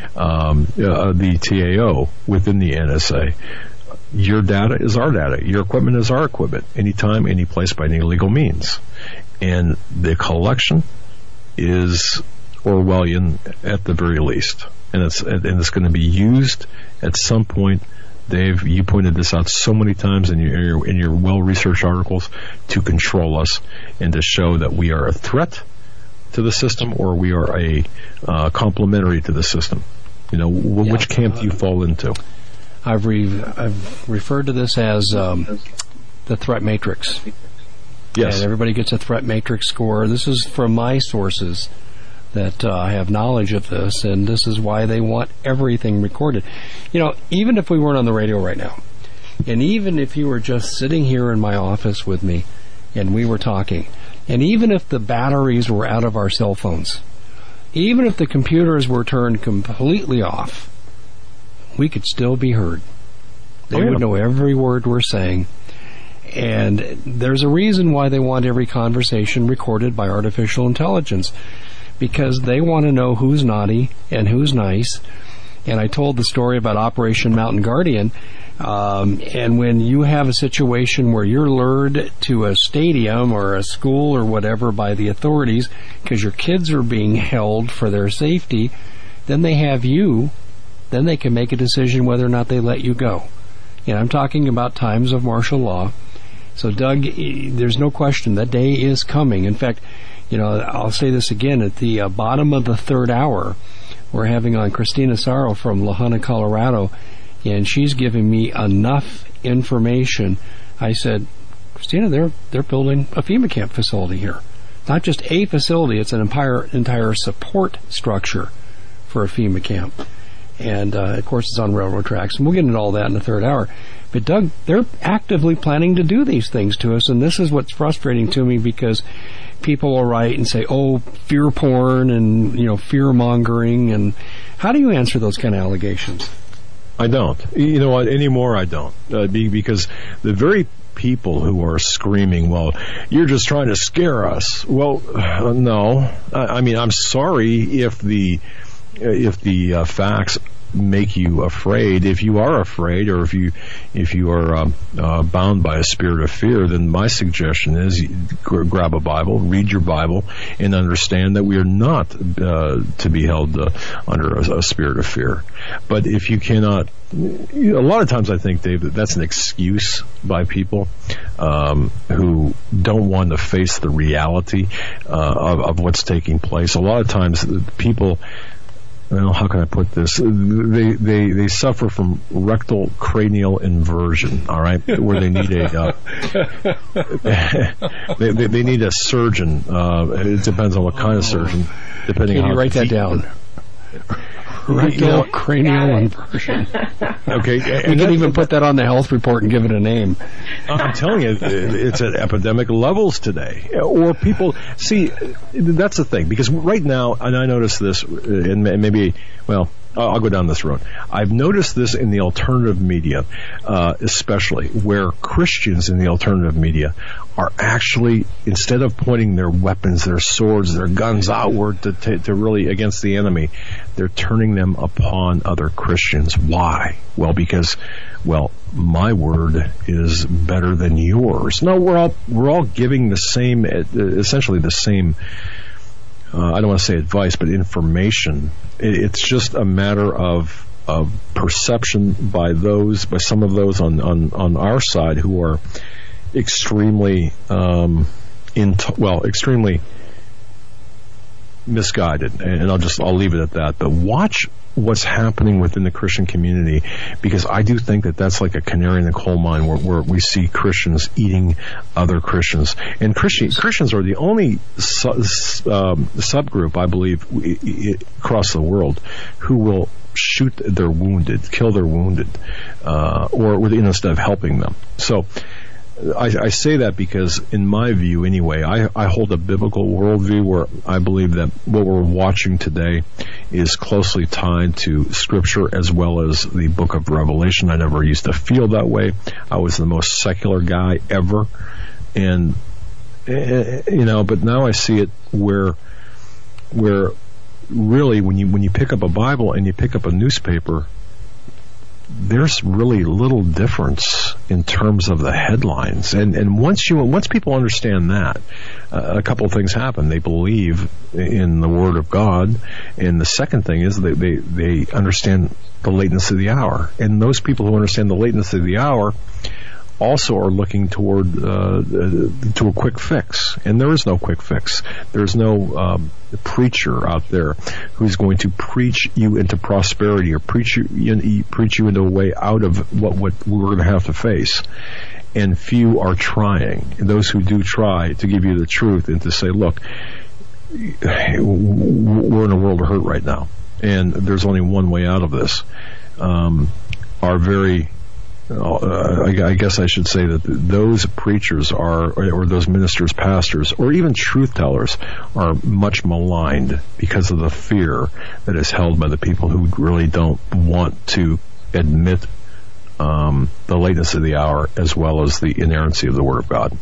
the TAO within the NSA. Your data is our data. Your equipment is our equipment. Anytime, any place, by any legal means. And the collection is Orwellian at the very least. And it's going to be used at some point. Dave, you pointed this out so many times in your well-researched articles, to control us and to show that we are a threat to the system, or we are a complementary to the system. Which camp do you fall into? I've referred to this as the threat matrix. Yes. And everybody gets a threat matrix score. This is from my sources that I have knowledge of this, and this is why they want everything recorded. Even if we weren't on the radio right now, and even if you were just sitting here in my office with me and we were talking, and even if the batteries were out of our cell phones, even if the computers were turned completely off, we could still be heard. They would know every word we're saying. And there's a reason why they want every conversation recorded by artificial intelligence, because they want to know who's naughty and who's nice. And I told the story about Operation Mountain Guardian. And when you have a situation where you're lured to a stadium or a school or whatever by the authorities because your kids are being held for their safety, then they have you. Then they can make a decision whether or not they let you go. I'm talking about times of martial law. So, Doug, there's no question that day is coming. In fact, I'll say this again. At the bottom of the third hour, we're having on Christina Sorrow from La Junta, Colorado, and she's giving me enough information. I said, Christina, they're building a FEMA camp facility here. Not just a facility, it's an entire support structure for a FEMA camp. And, of course, it's on railroad tracks. And we'll get into all that in the third hour. But, Doug, they're actively planning to do these things to us. And this is what's frustrating to me, because people will write and say, oh, fear porn and, fear-mongering. And how do you answer those kind of allegations? I don't. You know what? Anymore, I don't. Because the very people who are screaming, well, you're just trying to scare us. Well, no. I mean, I'm sorry if the facts make you afraid. If you are afraid, or if you are bound by a spirit of fear, then my suggestion is grab a Bible, read your Bible, and understand that we are not to be held under a spirit of fear. But if you cannot, a lot of times I think, Dave, that's an excuse by people who don't want to face the reality of what's taking place. A lot of times people, well, how can I put this? They suffer from rectal cranial inversion. All right, where they need they need a surgeon. It depends on what kind of surgeon. Depending Can on you write that down? Rectal cranial inversion. Okay, you can even put that on the health report and give it a name. I'm telling you, it's at epidemic levels today. Or people, see, that's the thing, because right now, and I notice this, and maybe, well, I'll go down this road. I've noticed this in the alternative media, especially, where Christians in the alternative media are actually, instead of pointing their weapons, their swords, their guns outward to really against the enemy, they're turning them upon other Christians. Why? Well, because, my word is better than yours. No, we're all giving the same, essentially the same, I don't want to say advice, but information. It's just a matter of perception by some of those on our side who are extremely, extremely misguided. And I'll leave it at that. But watch what's happening within the Christian community, because I do think that's like a canary in the coal mine where we see Christians eating other Christians. And Christians are the only subgroup, I believe, across the world who will shoot their wounded, kill their wounded, or instead of helping them. So I say that because, in my view anyway, I hold a biblical worldview where I believe that what we're watching today is closely tied to Scripture as well as the book of Revelation. I never used to feel that way. I was the most secular guy ever. And, but now I see it where really when you pick up a Bible and you pick up a newspaper, there's really little difference in terms of the headlines. And once people understand that, a couple of things happen. They believe in the Word of God, and the second thing is they understand the latency of the hour. And those people who understand the latency of the hour also are looking toward to a quick fix, and there is no quick fix. There's no preacher out there who's going to preach you into prosperity or preach you into a way out of what we're going to have to face. And few are trying. And those who do try to give you the truth and to say, look, we're in a world of hurt right now, and there's only one way out of this. I guess I should say that those preachers or those ministers, pastors, or even truth tellers are much maligned because of the fear that is held by the people who really don't want to admit the lateness of the hour as well as the inerrancy of the Word of God.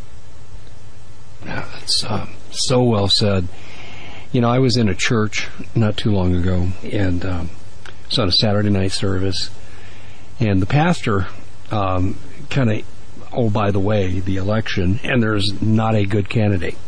Yeah, that's so well said. I was in a church not too long ago, and it's on a Saturday night service. And the pastor by the way, the election, and there's not a good candidate.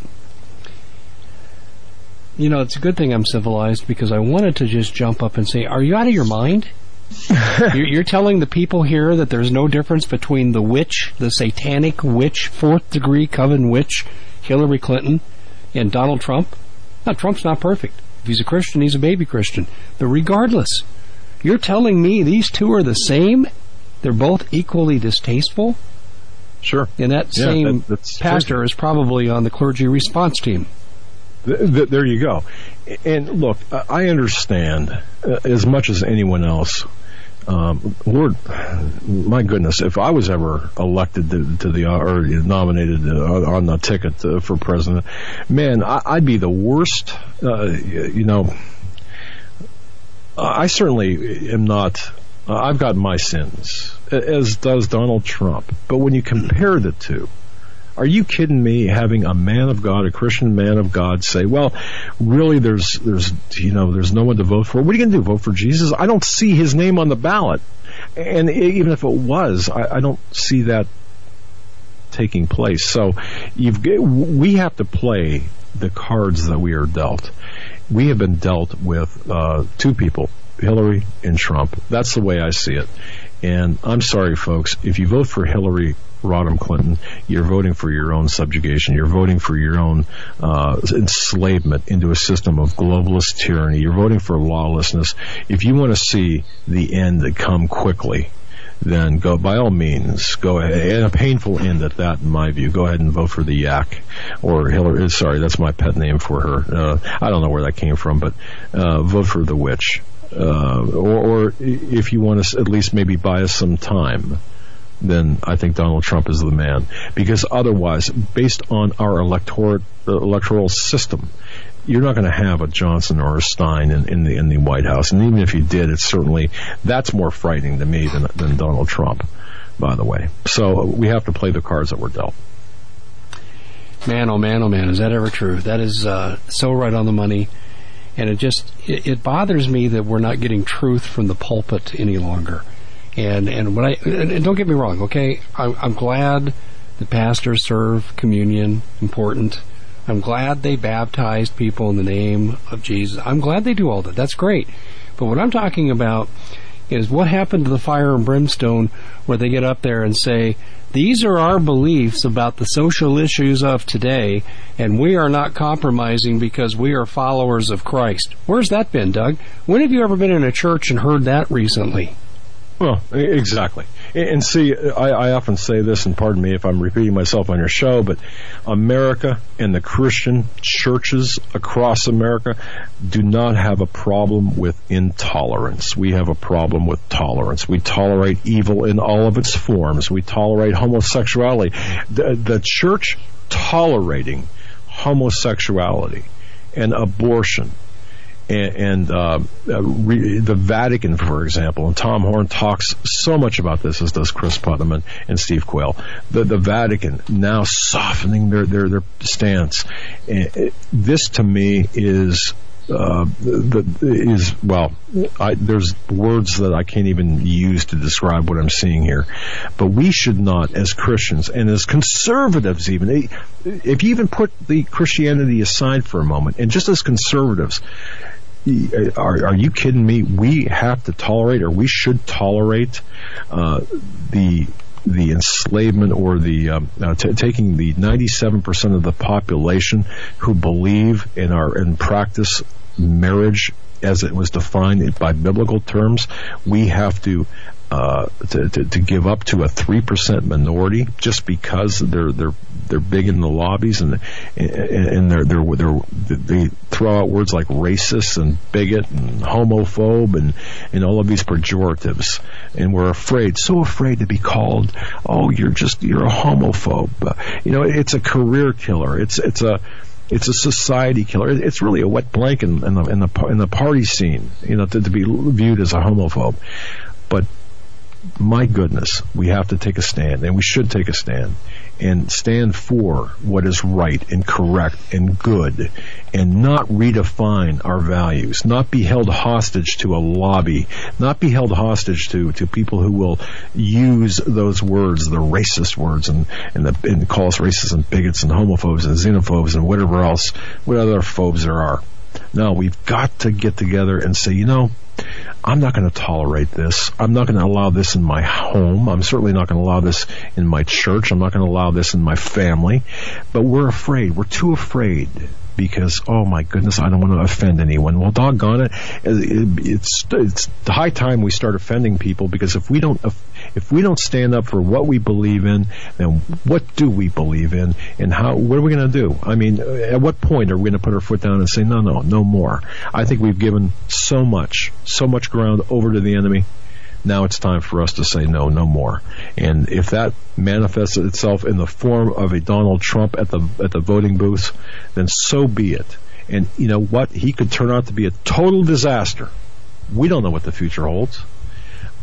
It's a good thing I'm civilized, because I wanted to just jump up and say, are you out of your mind? You're telling the people here that there's no difference between the witch, the satanic witch, fourth-degree coven witch, Hillary Clinton, and Donald Trump? No, Trump's not perfect. If he's a Christian, he's a baby Christian. But regardless, you're telling me these two are the same? They're both equally distasteful? Sure. And that same pastor is probably on the clergy response team. There you go. And look, I understand as much as anyone else. Lord, my goodness, if I was ever elected or nominated on the ticket for president, man, I'd be the worst. I certainly am not I've got my sins, as does Donald Trump. But when you compare the two, are you kidding me? Having a man of God, a Christian man of God, say, "Well, really, there's no one to vote for." What are you going to do? Vote for Jesus? I don't see his name on the ballot, and even if it was, I don't see that taking place. So we have to play the cards that we are dealt. We have been dealt with two people, Hillary and Trump. That's the way I see it. And I'm sorry, folks, if you vote for Hillary Rodham Clinton, you're voting for your own subjugation. You're voting for your own enslavement into a system of globalist tyranny. You're voting for lawlessness. If you want to see the end come quickly, then go, by all means, go ahead, and a painful end at that, in my view. Go ahead and vote for the yak, or Hillary. Sorry, that's my pet name for her. I don't know where that came from, but vote for the witch. Or if you want to at least maybe buy us some time, then I think Donald Trump is the man. Because otherwise, based on our electoral system, you're not going to have a Johnson or a Stein in the White House. And even if you did, that's more frightening to me than Donald Trump, by the way. So we have to play the cards that we're dealt. Man, oh man, is that ever true? That is so right on the money. And it bothers me that we're not getting truth from the pulpit any longer. And don't get me wrong, okay? I'm glad the pastors serve communion, important. I'm glad they baptized people in the name of Jesus. I'm glad they do all that. That's great. But what I'm talking about is what happened to the fire and brimstone where they get up there and say, these are our beliefs about the social issues of today, and we are not compromising because we are followers of Christ. Where's that been, Doug? When have you ever been in a church and heard that recently? Well, exactly. And see, I often say this, and pardon me if I'm repeating myself on your show, but America and the Christian churches across America do not have a problem with intolerance. We have a problem with tolerance. We tolerate evil in all of its forms. We tolerate homosexuality. The church tolerating homosexuality and abortion and the Vatican, for example, and Tom Horn talks so much about this, as does Chris Putnam and Steve Quayle. The Vatican now softening their stance. This to me is there's words that I can't even use to describe what I'm seeing here. But we should not, as Christians and as conservatives even, if you even put the Christianity aside for a moment, and just as conservatives, are you kidding me? We have to tolerate, or we should tolerate, the enslavement or the taking the 97% of the population who believe and practice marriage as it was defined by biblical terms. We have to give up to a 3% minority just because they're big in the lobbies and they throw out words like racist and bigot and homophobe and all of these pejoratives, and we're so afraid to be called, you're a homophobe. It's a career killer. It's a society killer. It's really a wet blanket in the party scene, to be viewed as a homophobe. But my goodness, we have to take a stand, and we should take a stand, and stand for what is right and correct and good, and not redefine our values, not be held hostage to a lobby, not be held hostage to people who will use those words, the racist words, and call us racists and bigots and homophobes and xenophobes and whatever else, what other phobes there are. No, we've got to get together and say, I'm not going to tolerate this. I'm not going to allow this in my home. I'm certainly not going to allow this in my church. I'm not going to allow this in my family. But we're afraid. We're too afraid because, oh my goodness, I don't want to offend anyone. Well, doggone it, it's high time we start offending people, because if we don't stand up for what we believe in, then what do we believe in, and what are we going to do? I mean, at what point are we going to put our foot down and say, no more? I think we've given so much ground over to the enemy. Now it's time for us to say no more. And if that manifests itself in the form of a Donald Trump at the voting booths, then so be it. And you know what? He could turn out to be a total disaster. We don't know what the future holds.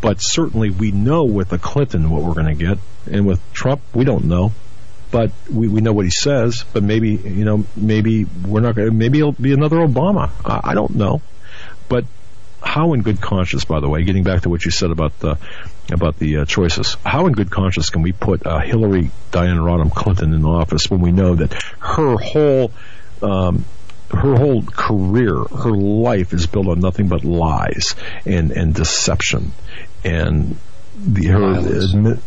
But certainly we know with the Clinton what we're going to get, and with Trump we don't know. But we know what he says. But maybe we're not going. Maybe it'll be another Obama. I don't know. But how in good conscience, by the way, getting back to what you said about the choices, how in good conscience can we put Hillary Diane Rodham Clinton in office when we know that her whole career, her life is built on nothing but lies and deception and and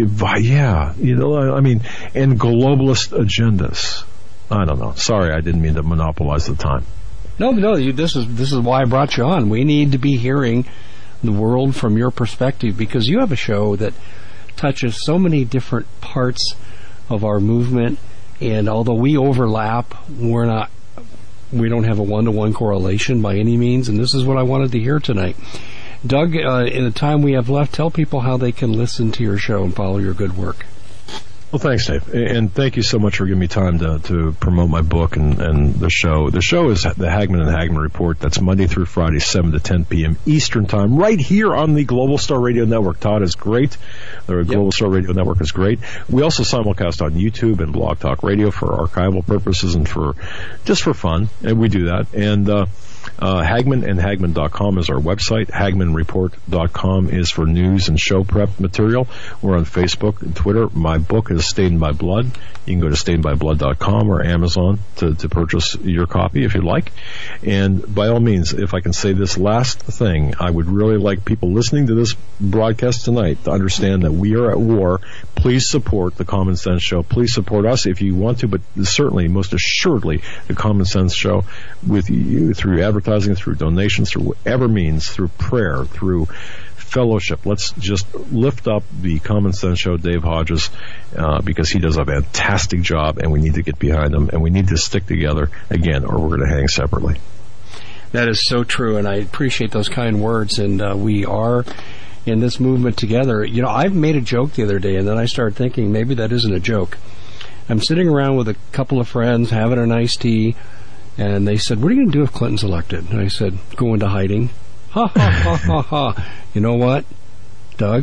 globalist agendas. I don't know. Sorry, I didn't mean to monopolize the time. No, this is why I brought you on. We need to be hearing the world from your perspective, because you have a show that touches so many different parts of our movement, and although we overlap, we don't have a one-to-one correlation by any means, and this is what I wanted to hear tonight. Doug, in the time we have left, tell people how they can listen to your show and follow your good work. Well, thanks, Dave. And thank you so much for giving me time to promote my book and the show. The show is the Hagmann and Hagmann Report. That's Monday through Friday, 7 to 10 p.m. Eastern Time, right here on the Global Star Radio Network. Todd is great. The Global Star Radio Network is great. We also simulcast on YouTube and Blog Talk Radio for archival purposes and for fun, and we do that. And Hagmann and Hagmann.com is our website. HagmannReport.com is for news and show prep material. We're on Facebook and Twitter. My book is Stained by Blood. You can go to stainedbyblood.com or Amazon to purchase your copy if you'd like. And by all means, if I can say this last thing, I would really like people listening to this broadcast tonight to understand that we are at war. Please support the Common Sense Show. Please support us if you want to, but certainly, most assuredly, the Common Sense Show with you through advertising, through donations, through whatever means, through prayer, through fellowship. Let's just lift up the Common Sense Show, Dave Hodges, because he does a fantastic job, and we need to get behind him, and we need to stick together again, or we're going to hang separately. That is so true, and I appreciate those kind words, and we are in this movement together. You know, I've made a joke the other day, and then I started thinking maybe that isn't a joke. I'm sitting around with a couple of friends having a nice tea, and they said, "What are you going to do if Clinton's elected?" And I said, "Go into hiding." Ha, ha, ha, ha, ha. You know what, Doug?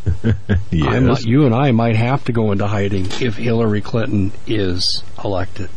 Yes. You and I might have to go into hiding if Hillary Clinton is elected.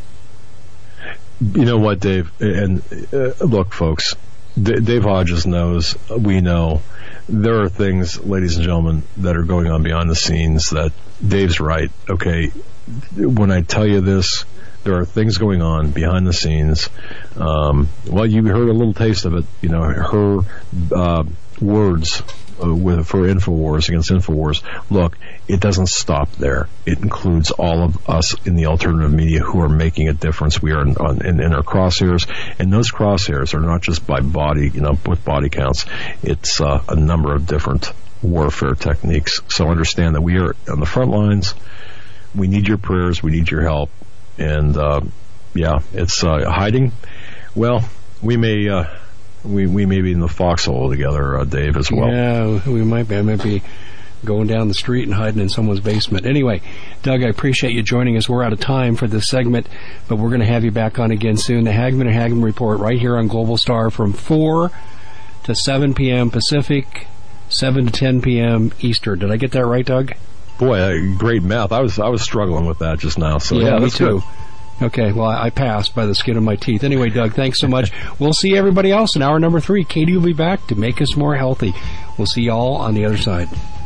You know what, Dave? And look, folks, Dave Hodges knows, we know, there are things, ladies and gentlemen, that are going on behind the scenes that Dave's right. Okay, when I tell you this, there are things going on behind the scenes. Well, you heard a little taste of it. You know, her words for InfoWars, against InfoWars. Look, it doesn't stop there. It includes all of us in the alternative media who are making a difference. We are in our crosshairs, and those crosshairs are not just by body, with body counts. It's a number of different warfare techniques. So understand that we are on the front lines. We need your prayers. We need your help. And it's hiding. Well, we may be in the foxhole together, Dave, as well. Yeah, we might be. I might be going down the street and hiding in someone's basement. Anyway, Doug, I appreciate you joining us. We're out of time for this segment, but we're going to have you back on again soon. The Hagmann and Hagmann Report right here on Global Star from 4 to 7 p.m. Pacific, 7 to 10 p.m. Eastern. Did I get that right, Doug? Boy, great math. I was struggling with that just now. So yeah, me that's too. Good. Okay, well, I passed by the skin of my teeth. Anyway, Doug, thanks so much. We'll see everybody else in hour number 3. Katie will be back to make us more healthy. We'll see y'all on the other side.